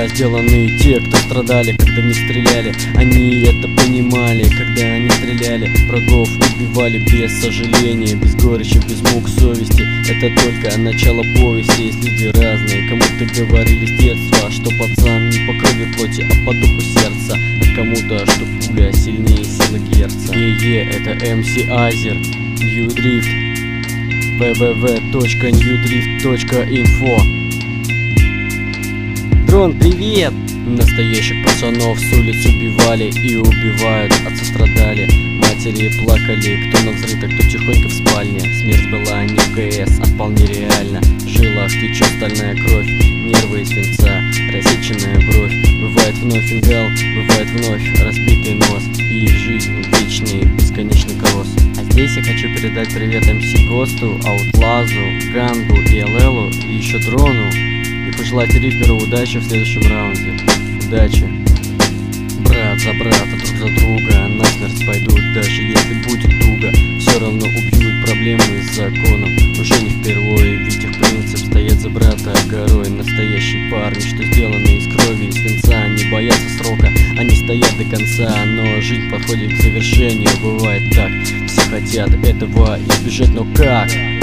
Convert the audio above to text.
дела сделаны те, кто страдали, когда в них стреляли. Они это понимали, когда они стреляли. Врагов убивали без сожаления, без горечи, без мук совести. Это только начало повести. Есть люди разные, кому-то говорили с детства, что пацан не по крови плоти, а по духу сердца, а кому-то, что пуля сильнее силы герца. Это MC Азер, New Drift, www.newdrift.info. Дрон, привет! Настоящих пацанов с улиц убивали и убивают, от сострадали. Матери плакали, кто на взрыв, кто тихонько в спальне. Смерть была не в КС, а вполне реально. В жилах течет стальная кровь, нервы из свинца, рассеченная бровь. Бывает вновь фингал, бывает вновь разбитый нос. И их жизнь вечный, бесконечный кросс. А здесь я хочу передать привет МС Госту, Аутлазу, Ганду и ЛЛу, и еще Дрону. И пожелать риферу удачи в следующем раунде. Удачи. Брат за брата, друг за друга насмерть пойдут, даже если будет туго. Все равно убьют проблемы с законом. Уже не впервые, ведь их принцип стоять за брата горой. Настоящие парни, что сделаны из крови и свинца. Они боятся срока, они стоят до конца. Но жизнь подходит к завершению, бывает так. Все хотят этого избежать, но как?